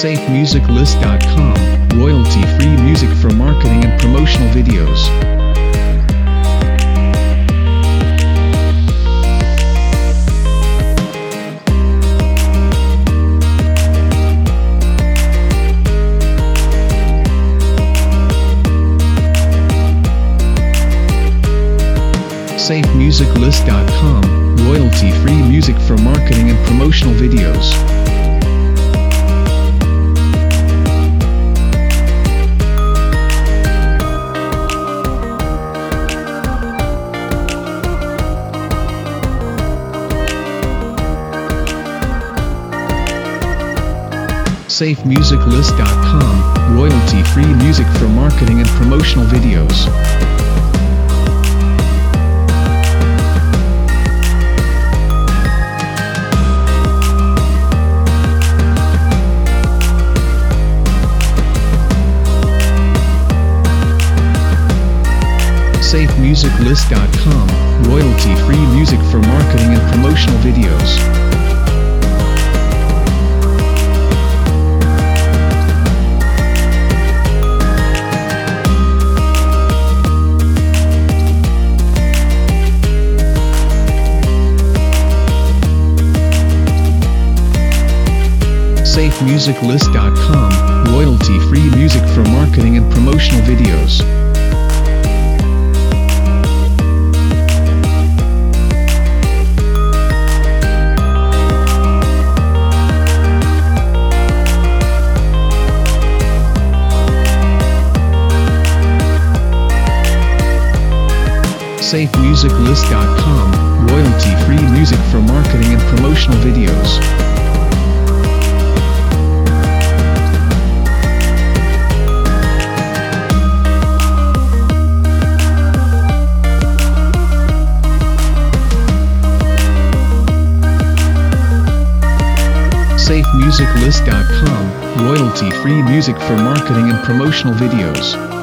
SafeMusicList.com, royalty-free music for marketing and promotional videos. SafeMusicList.com, royalty-free music for marketing and promotional videos. SafeMusicList.com, royalty-free music for marketing and promotional videos. SafeMusicList.com, royalty-free music for marketing and promotional videos. SafeMusicList.com, royalty-free music for marketing and promotional videos. SafeMusicList.com, royalty-free music for marketing and promotional videos. SafeMusicList.com, royalty-free music for marketing and promotional videos.